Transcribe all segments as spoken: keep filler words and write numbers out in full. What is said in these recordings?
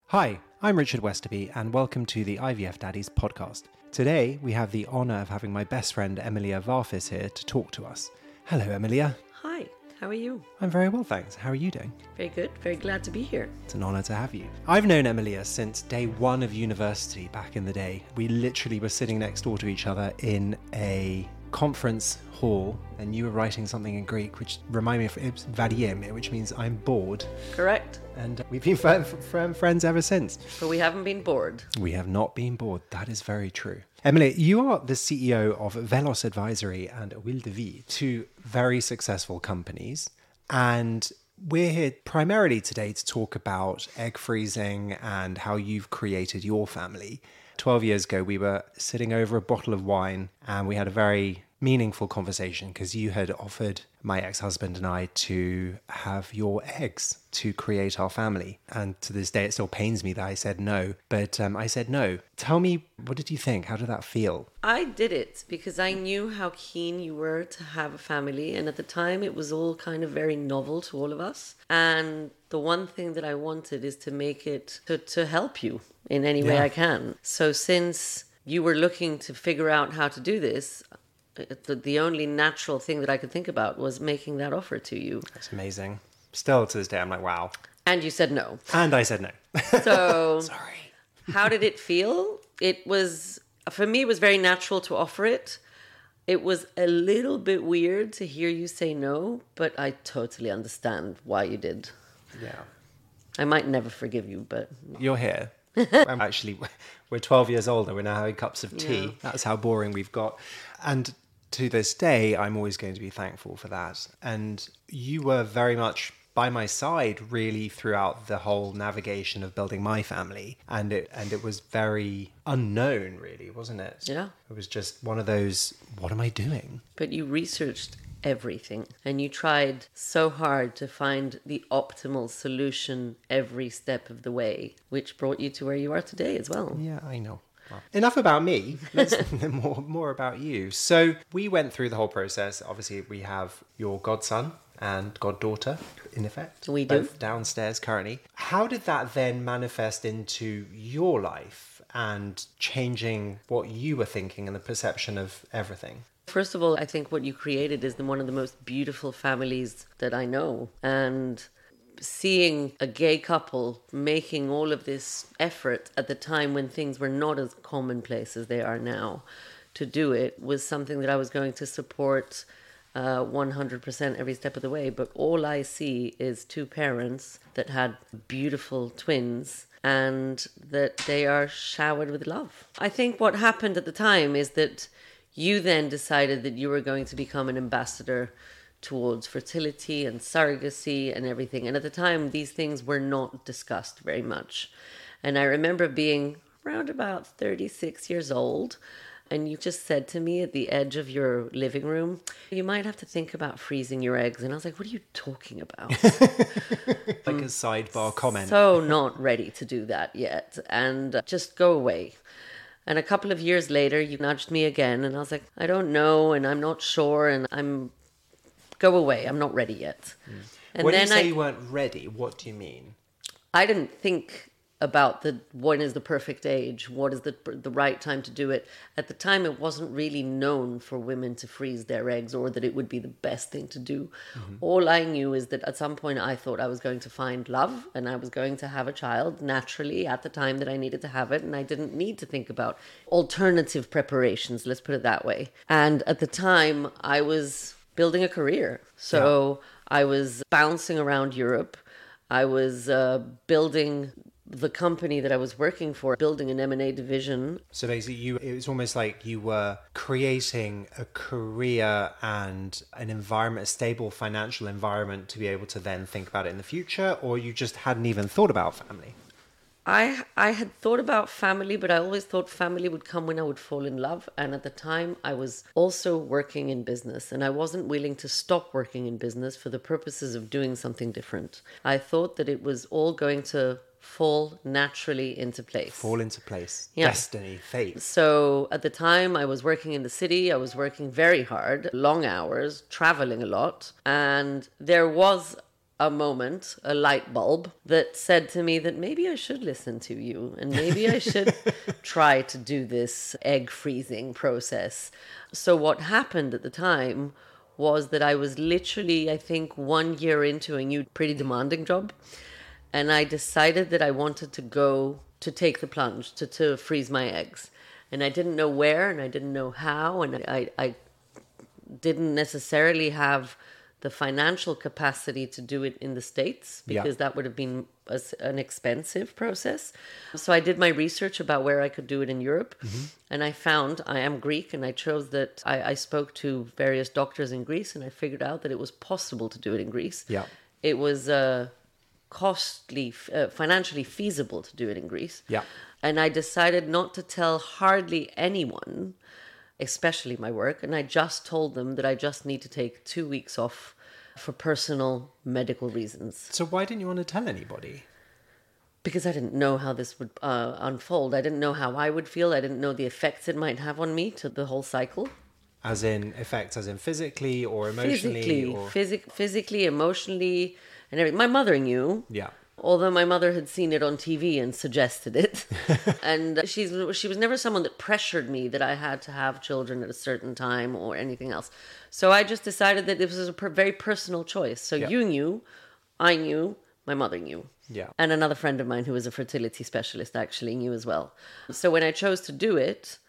Hi, I'm Richard Westerby and welcome to the I V F Daddies podcast. Today we have the honour of having my best friend Emilia Varfis here to talk to us. Hello Emilia. Hi, how are you? I'm very well, thanks. How are you doing? Very good, very glad to be here. It's an honour to have you. I've known Emilia since day one of university back in the day. We literally were sitting next door to each other in a conference hall and you were writing something in Greek which reminded me of it was vadieme, which means I'm bored. Correct. And we've been f- f- friends ever since. But we haven't been bored. We have not been bored. That is very true. Emily, you are the C E O of Velos Advisory and Will de Vie, two very successful companies. And we're here primarily today to talk about egg freezing and how you've created your family. twelve years ago, we were sitting over a bottle of wine and we had a very meaningful conversation because you had offered my ex-husband and I to have your eggs to create our family. And to this day, it still pains me that I said no. But um, I said no. Tell me, what did you think? How did that feel? I did it because I knew how keen you were to have a family. And at the time, it was all kind of very novel to all of us. And the one thing that I wanted is to make it to, to help you in any way Yeah. I can. So since you were looking to figure out how to do this, the, the only natural thing that I could think about was making that offer to you. That's amazing. Still to this day, I'm like, wow. And you said no. And I said no. So Sorry. How did it feel? It was, for me, it was very natural to offer it. It was a little bit weird to hear you say no, but I totally understand why you did. Yeah. I might never forgive you, but... You're here. I'm actually, we're twelve years older. We're now having cups of tea. Yeah. That's how boring we've got. And to this day, I'm always going to be thankful for that. And you were very much by my side really throughout the whole navigation of building my family. And it and it was very unknown, really, wasn't it? Yeah. It was just one of those, what am I doing? But you researched everything and you tried so hard to find the optimal solution every step of the way, which brought you to where you are today as well. Yeah, I know. Well, enough about me. Let's more more about you. So we went through the whole process. Obviously, we have your godson and goddaughter, in effect. We do. Both downstairs currently. How did that then manifest into your life and changing what you were thinking and the perception of everything? First of all, I think what you created is the, one of the most beautiful families that I know. And seeing a gay couple making all of this effort at the time when things were not as commonplace as they are now to do it was something that I was going to support uh, one hundred percent every step of the way. But all I see is two parents that had beautiful twins and that they are showered with love. I think what happened at the time is that you then decided that you were going to become an ambassador towards fertility and surrogacy and everything. And at the time, these things were not discussed very much. And I remember being around about thirty-six years old, and you just said to me at the edge of your living room, you might have to think about freezing your eggs. And I was like, what are you talking about? Like a sidebar comment. So not ready to do that yet. And uh, just go away. And a couple of years later, you nudged me again, and I was like, I don't know, and I'm not sure, and I'm... Go away, I'm not ready yet. Mm. And when then you say I, you weren't ready, what do you mean? I didn't think about the when is the perfect age, what is the the right time to do it. At the time, it wasn't really known for women to freeze their eggs or that it would be the best thing to do. Mm-hmm. All I knew is that at some point I thought I was going to find love and I was going to have a child naturally at the time that I needed to have it, and I didn't need to think about alternative preparations, let's put it that way. And at the time, I was building a career. So yeah. I was bouncing around Europe. I was uh, building the company that I was working for, building an M and A division. So basically, you it was almost like you were creating a career and an environment, a stable financial environment to be able to then think about it in the future, or you just hadn't even thought about family? I I had thought about family, but I always thought family would come when I would fall in love. And at the time, I was also working in business, and I wasn't willing to stop working in business for the purposes of doing something different. I thought that it was all going to fall naturally into place. Fall into place. Yeah. Destiny, fate. So at the time, I was working in the city. I was working very hard, long hours, traveling a lot. And there was a moment, a light bulb that said to me that maybe I should listen to you and maybe I should try to do this egg freezing process. So what happened at the time was that I was literally, I think, one year into a new pretty demanding job. And I decided that I wanted to go to take the plunge, to, to freeze my eggs. And I didn't know where and I didn't know how. And I, I didn't necessarily have the financial capacity to do it in the States because yeah. that would have been a, an expensive process. So I did my research about where I could do it in Europe. Mm-hmm. And I found, I am Greek, and I chose that I, I spoke to various doctors in Greece, and I figured out that it was possible to do it in Greece. Yeah. It was uh, costly, uh, financially feasible to do it in Greece. Yeah. And I decided not to tell hardly anyone, especially my work, and I just told them that I just need to take two weeks off for personal medical reasons. So why didn't you want to tell anybody? Because I didn't know how this would uh, unfold. I didn't know how I would feel. I didn't know the effects it might have on me to the whole cycle. As in effects, as in physically or emotionally? Physically, or... Physic- physically, emotionally, and everything. My mother knew. Yeah. Although my mother had seen it on T V and suggested it. And she's she was never someone that pressured me that I had to have children at a certain time or anything else. So I just decided that this was a per- very personal choice. So yeah. You knew, I knew, my mother knew. Yeah. And another friend of mine who was a fertility specialist actually knew as well. So when I chose to do it,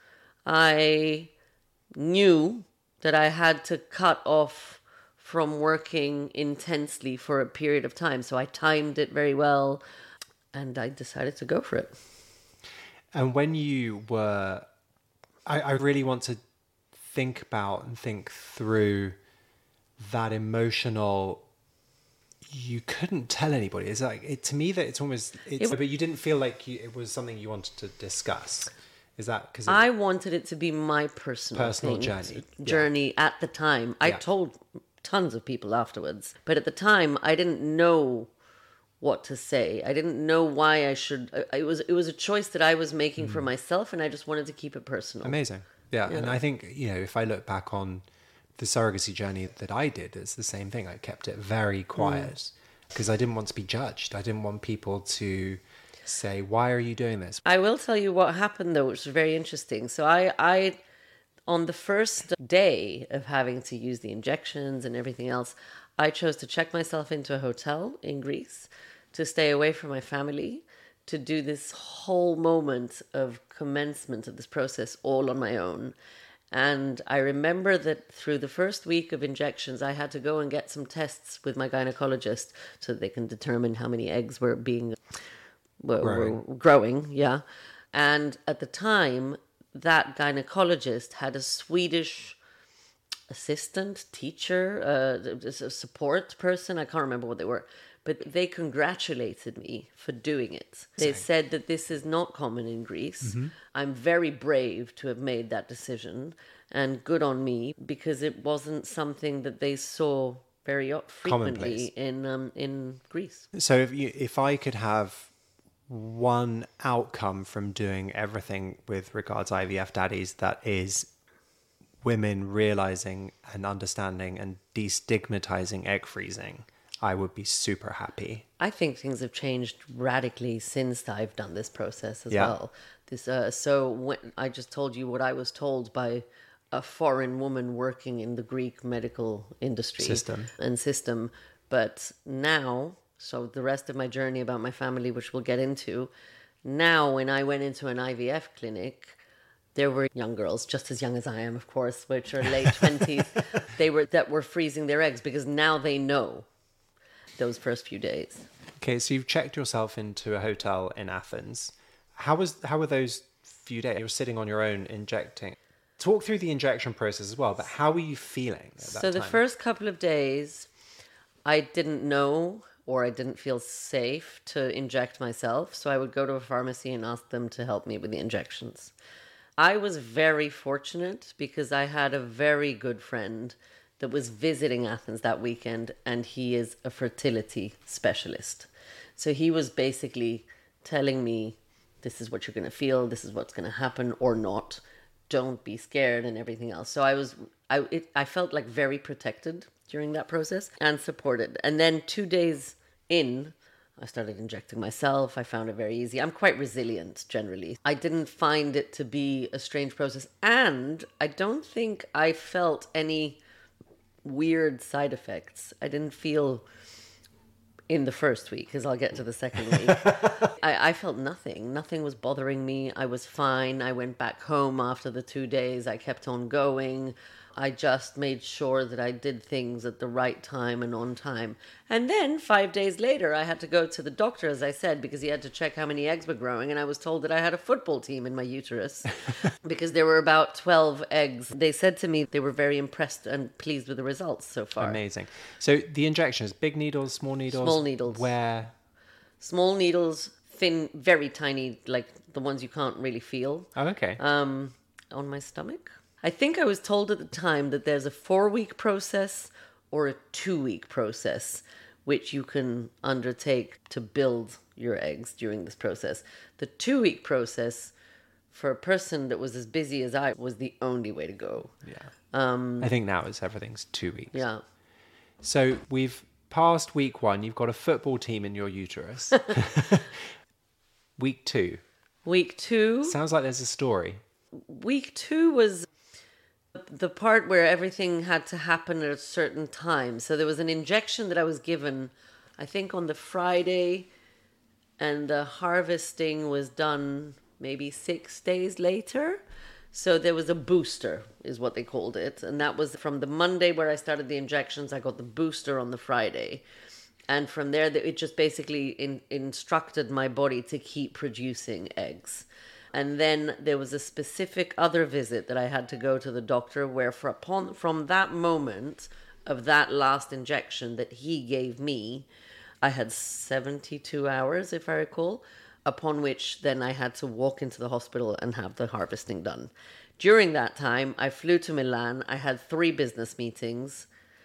I knew that I had to cut off from working intensely for a period of time. So I timed it very well and I decided to go for it. And when you were, I, I really want to think about and think through that emotional, you couldn't tell anybody. It's like, it, to me that it's almost, it's, it, but you didn't feel like you, it was something you wanted to discuss. Is that because I wanted it to be my personal, personal thing, journey, journey yeah. at the time. I yeah. told tons of people afterwards, but at the time I didn't know what to say. I didn't know why I should. It was it was a choice that I was making mm. for myself, and I just wanted to keep it personal. Amazing, yeah. yeah. And I think, you know, if I look back on the surrogacy journey that I did, it's the same thing. I kept it very quiet because mm. I didn't want to be judged. I didn't want people to say, "Why are you doing this?" I will tell you what happened though, which was very interesting. So I I. On the first day of having to use the injections and everything else, I chose to check myself into a hotel in Greece to stay away from my family, to do this whole moment of commencement of this process all on my own. And I remember that through the first week of injections, I had to go and get some tests with my gynecologist so that they can determine how many eggs were being were, growing. were growing. Yeah. And at the time, that gynecologist had a Swedish assistant, teacher, uh, a support person. I can't remember what they were, but they congratulated me for doing it. They Same. said that this is not common in Greece. Mm-hmm. I'm very brave to have made that decision, and good on me, because it wasn't something that they saw very frequently in um, in Greece. So if you, if I could have one outcome from doing everything with regards to I V F daddies, that is women realizing and understanding and destigmatizing egg freezing, I would be super happy. I think things have changed radically since I've done this process as yeah. well. This uh, so when I just told you what I was told by a foreign woman working in the Greek medical industry system and system, but now. So the rest of my journey about my family, which we'll get into, now when I went into an I V F clinic, there were young girls, just as young as I am, of course, which are late twenties, they were that were freezing their eggs because now they know those first few days. Okay, so you've checked yourself into a hotel in Athens. How was how were those few days? You were sitting on your own injecting. Talk through the injection process as well, but how were you feeling at that So the time? first couple of days, I didn't know or I didn't feel safe to inject myself. So I would go to a pharmacy and ask them to help me with the injections. I was very fortunate because I had a very good friend that was visiting Athens that weekend, and he is a fertility specialist. So he was basically telling me, this is what you're going to feel, this is what's going to happen or not. Don't be scared and everything else. So I was, I, it, I felt like very protected during that process and supported. And then two days in, I started injecting myself. I found it very easy. I'm quite resilient generally. I didn't find it to be a strange process. And I don't think I felt any weird side effects. I didn't feel in the first week, because I'll get to the second week. I, I felt nothing. Nothing was bothering me. I was fine. I went back home after the two days. I kept on going. I just made sure that I did things at the right time and on time. And then five days later, I had to go to the doctor, as I said, because he had to check how many eggs were growing. And I was told that I had a football team in my uterus because there were about twelve eggs. They said to me they were very impressed and pleased with the results so far. Amazing. So the injections, big needles, small needles? Small needles. Where? Small needles, thin, very tiny, like the ones you can't really feel. Oh, okay. Um, on my stomach. I think I was told at the time that there's a four-week process or a two-week process which you can undertake to build your eggs during this process. The two-week process, for a person that was as busy as I, was the only way to go. Yeah. Um, I think now it's everything's two weeks. Yeah. So we've passed week one. You've got a football team in your uterus. Week two. Week two. Sounds like there's a story. Week two was the part where everything had to happen at a certain time. So there was an injection that I was given, I think on the Friday, and the harvesting was done maybe six days later. So there was a booster, is what they called it. And that was from the Monday where I started the injections. I got the booster on the Friday. And from there, it just basically in, instructed my body to keep producing eggs. And then there was a specific other visit that I had to go to the doctor where for upon, from that moment of that last injection that he gave me, I had seventy-two hours, if I recall, upon which then I had to walk into the hospital and have the harvesting done. During that time, I flew to Milan. I had three business meetings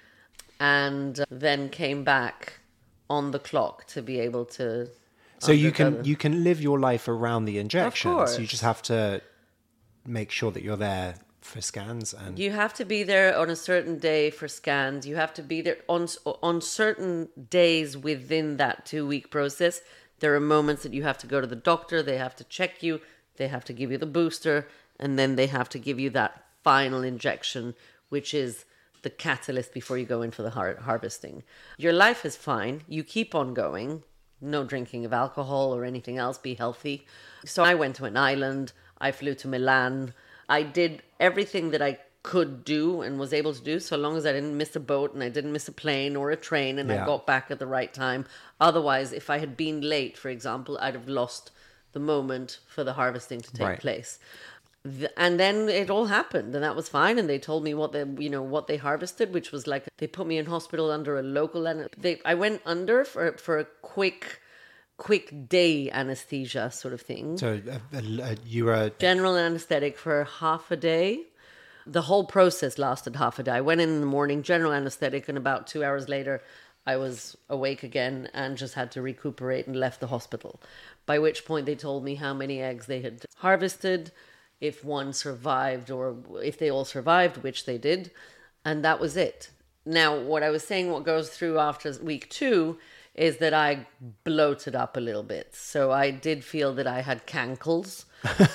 and then came back on the clock to be able to... So you can you can live your life around the injections. Of course. You just have to make sure that you're there for scans, and you have to be there on a certain day for scans. You have to be there on on certain days within that two week process. There are moments that you have to go to the doctor. They have to check you. They have to give you the booster, and then they have to give you that final injection, which is the catalyst before you go in for the har- harvesting. Your life is fine. You keep on going. No drinking of alcohol or anything else. Be healthy. So I went to an island. I flew to Milan. I did everything that I could do and was able to do, so long as I didn't miss a boat and I didn't miss a plane or a train, and yeah. I got back at the right time. Otherwise, if I had been late, for example, I'd have lost the moment for the harvesting to take right. place. And then it all happened, and that was fine. And they told me what they, you know, what they harvested, which was like they put me in hospital under a local, and they, I went under for for a quick, quick day anesthesia sort of thing. So uh, uh, you were general anesthetic for half a day. The whole process lasted half a day. I went in in the morning, general anesthetic, and about two hours later, I was awake again and just had to recuperate and left the hospital. By which point they told me how many eggs they had harvested, if one survived or if they all survived, which they did. And that was it. Now, what I was saying, what goes through after week two is that I bloated up a little bit. So I did feel that I had cankles.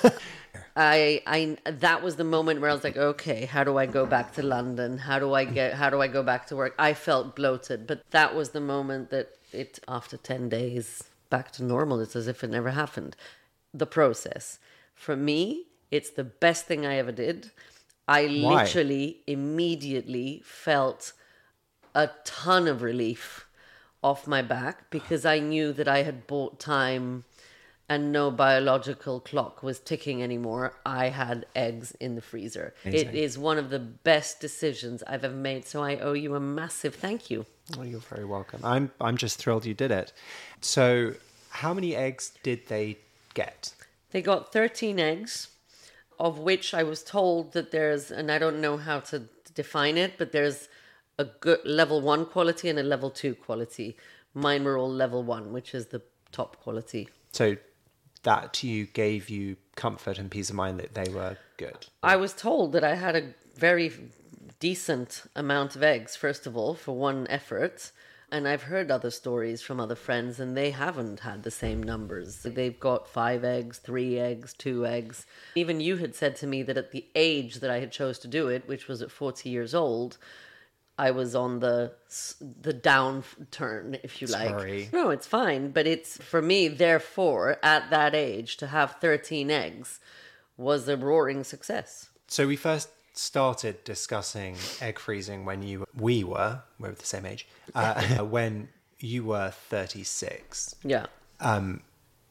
I, I, that was the moment where I was like, okay, how do I go back to London? How do I get, how do I go back to work? I felt bloated, but that was the moment that it, after ten days, back to normal. It's as if it never happened. The process. For me, it's the best thing I ever did. I Why? literally immediately felt a ton of relief off my back because I knew that I had bought time and no biological clock was ticking anymore. I had eggs in the freezer. Amazing. It is one of the best decisions I've ever made. So I owe you a massive thank you. Oh, you're very welcome. I'm I'm just thrilled you did it. So how many eggs did they get? They got thirteen eggs, of which I was told that there's, and I don't know how to define it, but there's a good level one quality and a level two quality. Mine were all level one, which is the top quality. So that to you gave you comfort and peace of mind that they were good. I was told that I had a very decent amount of eggs, first of all, for one effort. And I've heard other stories from other friends, and they haven't had the same numbers. They've got five eggs, three eggs, two eggs. Even you had said to me that at the age that I had chose to do it, which was at forty years old, I was on the the downturn, if you like. Sorry. No, it's fine. But it's, for me, therefore, at that age, to have thirteen eggs was a roaring success. So we first started discussing egg freezing when you we were we're the same age uh, when you were thirty-six. Yeah. Um,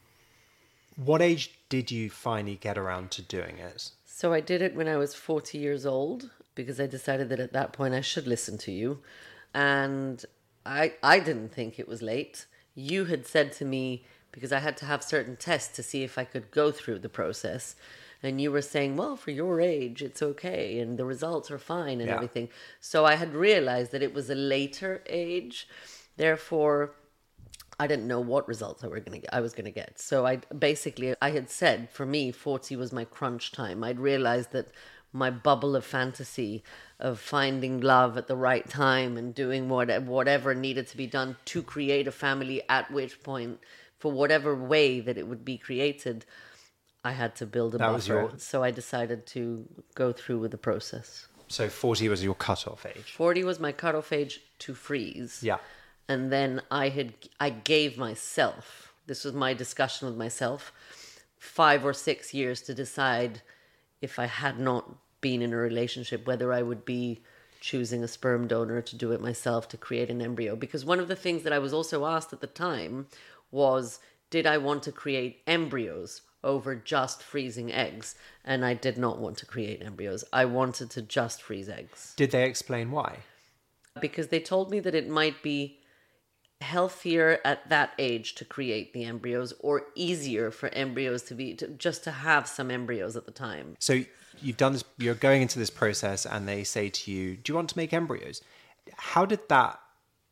what age did you finally get around to doing it? So I did it when I was forty years old, because I decided that at that point I should listen to you. And I I didn't think it was late. You had said to me, because I had to have certain tests to see if I could go through the process. And you were saying, well, for your age, it's okay. And the results are fine and yeah. everything. So I had realized that it was a later age. Therefore, I didn't know what results I were going to I was going to get. So I basically, I had said, for me, forty was my crunch time. I'd realized that my bubble of fantasy of finding love at the right time and doing what, whatever needed to be done to create a family, at which point, for whatever way that it would be created, I had to build a that buffer. Was your... So I decided to go through with the process. So forty was your cutoff age? forty was my cutoff age to freeze. Yeah. And then I had I gave myself, this was my discussion with myself, five or six years to decide, if I had not been in a relationship, whether I would be choosing a sperm donor to do it myself, to create an embryo. Because one of the things that I was also asked at the time was, did I want to create embryos over just freezing eggs? And I did not want to create embryos. I wanted to just freeze eggs. Did they explain why? Because they told me that it might be healthier at that age to create the embryos, or easier for embryos to be, to, just to have some embryos at the time. So you've done this, you're going into this process and they say to you, do you want to make embryos? How did that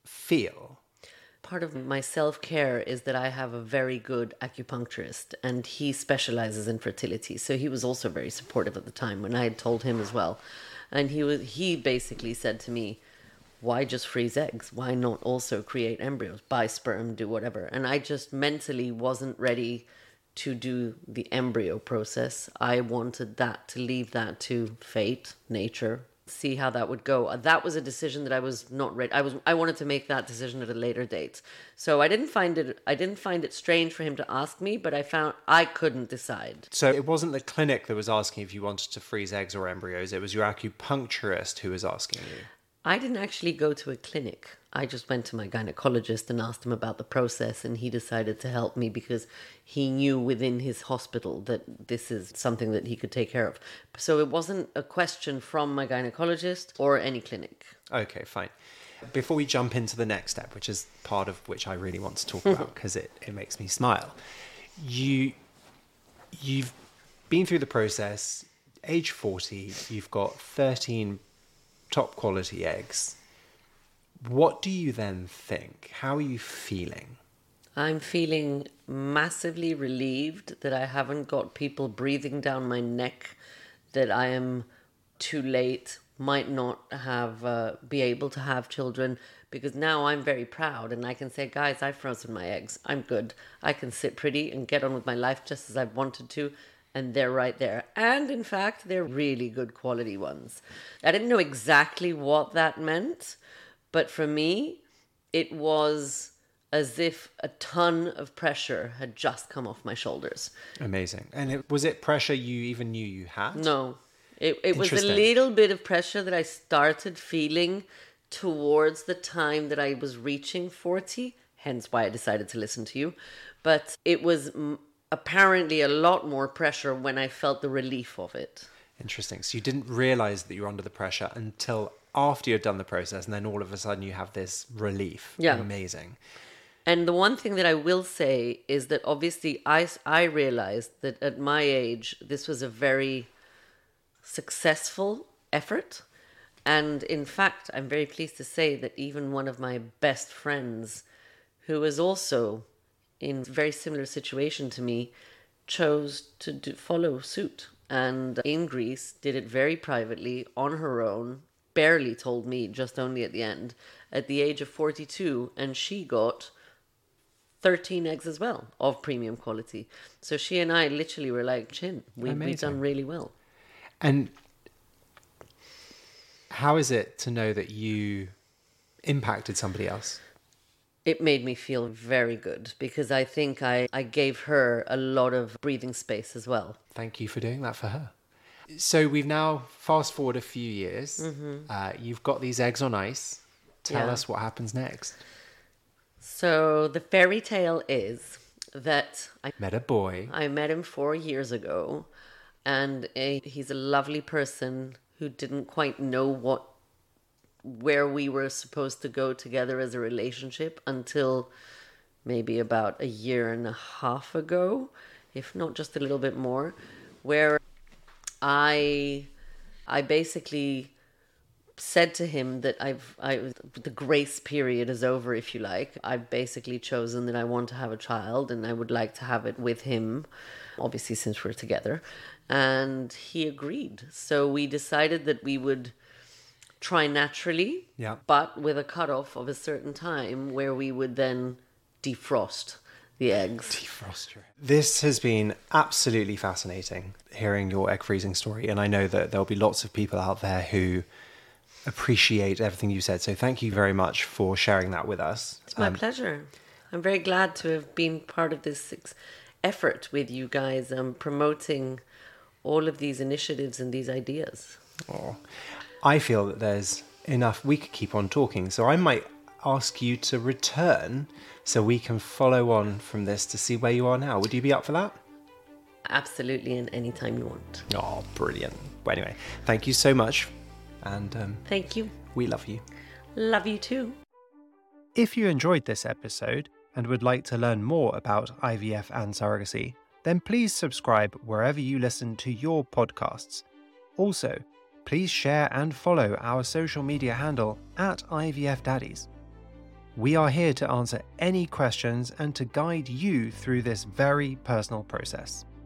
feel? Part of my self-care is that I have a very good acupuncturist, and he specializes in fertility. So he was also very supportive at the time when I had told him as well. And he was, he basically said to me, why just freeze eggs? Why not also create embryos? Buy sperm, do whatever. And I just mentally wasn't ready to do the embryo process. I wanted that, to leave that to fate, nature, see how that would go. That was a decision that I was not ready. I was I wanted to make that decision at a later date. So I didn't find it I didn't find it strange for him to ask me, but I found I couldn't decide. So it wasn't the clinic that was asking if you wanted to freeze eggs or embryos. It was your acupuncturist who was asking you. I didn't actually go to a clinic. I just went to my gynecologist and asked him about the process, and he decided to help me because he knew within his hospital that this is something that he could take care of. So it wasn't a question from my gynecologist or any clinic. Okay, fine. Before we jump into the next step, which is part of which I really want to talk about because it, it makes me smile. You, you've been through the process, age forty, you've got thirteen top quality eggs. What do you then think? How are you feeling? I'm feeling massively relieved that I haven't got people breathing down my neck, that I am too late, might not have uh, be able to have children, because now I'm very proud and I can say, guys, I've frozen my eggs. I'm good. I can sit pretty and get on with my life just as I've wanted to. And they're right there. And in fact, they're really good quality ones. I didn't know exactly what that meant, but for me, it was as if a ton of pressure had just come off my shoulders. Amazing. And it, was it pressure you even knew you had? No. It, it was a little bit of pressure that I started feeling towards the time that I was reaching forty, hence why I decided to listen to you. But it was apparently a lot more pressure when I felt the relief of it. Interesting. So you didn't realize that you were under the pressure until after you'd done the process, and then all of a sudden you have this relief. Yeah. Amazing. And the one thing that I will say is that obviously I, I realized that at my age, this was a very successful effort. And in fact, I'm very pleased to say that even one of my best friends, who was also in a very similar situation to me, chose to do, follow suit. And in Greece, did it very privately, on her own, barely told me, just only at the end, at the age of forty-two, and she got thirteen eggs as well of premium quality. So she and I literally were like, chin, we, we've done really well. And how is it to know that you impacted somebody else? It made me feel very good because I think I, I gave her a lot of breathing space as well. Thank you for doing that for her. So we've now fast forward a few years. Mm-hmm. Uh, you've got these eggs on ice. Tell Yeah. us what happens next. So the fairy tale is that I Met a boy. I met him four years ago, and a, he's a lovely person who didn't quite know what where we were supposed to go together as a relationship until maybe about a year and a half ago, if not just a little bit more, where I I basically said to him that I've I the grace period is over, if you like. I've basically chosen that I want to have a child and I would like to have it with him, obviously since we're together. And he agreed. So we decided that we would try naturally, Yeah. but with a cutoff of a certain time where we would then defrost the eggs. Defroster. This has been absolutely fascinating, hearing your egg freezing story. And I know that there'll be lots of people out there who appreciate everything you said. So thank you very much for sharing that with us. It's my pleasure. I'm very glad to have been part of this ex- effort with you guys, um, promoting all of these initiatives and these ideas. Oh, I feel that there's enough. We could keep on talking. So I might ask you to return so we can follow on from this to see where you are now. Would you be up for that? Absolutely, and anytime you want. Oh, brilliant. Well, anyway, thank you so much. And um, Thank you. we love you. Love you too. If you enjoyed this episode and would like to learn more about I V F and surrogacy, then please subscribe wherever you listen to your podcasts. Also, please share and follow our social media handle at I V F Daddies. We are here to answer any questions and to guide you through this very personal process.